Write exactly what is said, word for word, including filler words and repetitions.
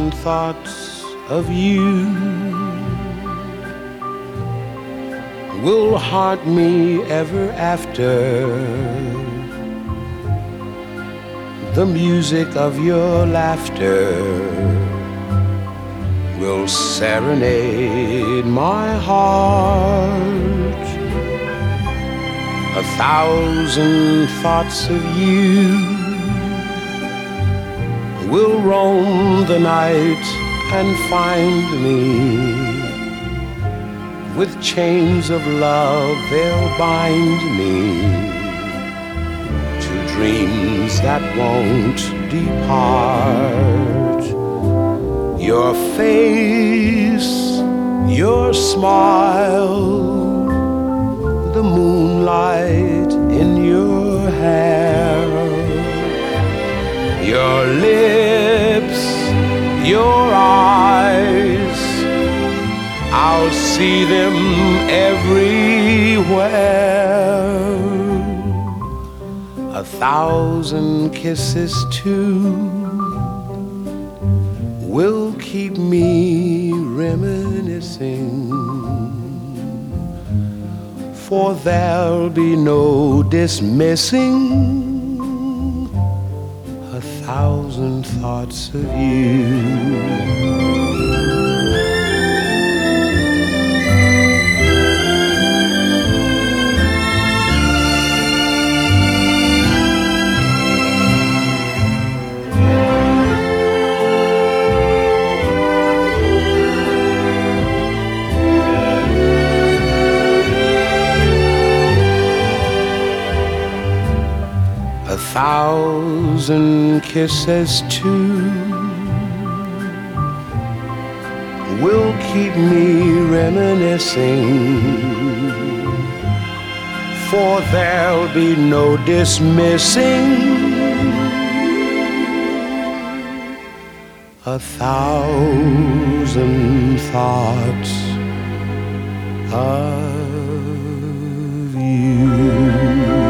thousand thoughts of you will haunt me ever after. The music of your laughter will serenade my heart. A thousand thoughts of you will roam the night and find me. With chains of love they'll bind me to dreams that won't depart. Your face, your smile, the moonlight in your hair, your lips, your eyes, I'll see them everywhere. A thousand kisses too will keep me reminiscing, for there'll be no dismissing a thousand thoughts of you. A thousand kisses too will keep me reminiscing, for there'll be no dismissing a thousand thoughts of you.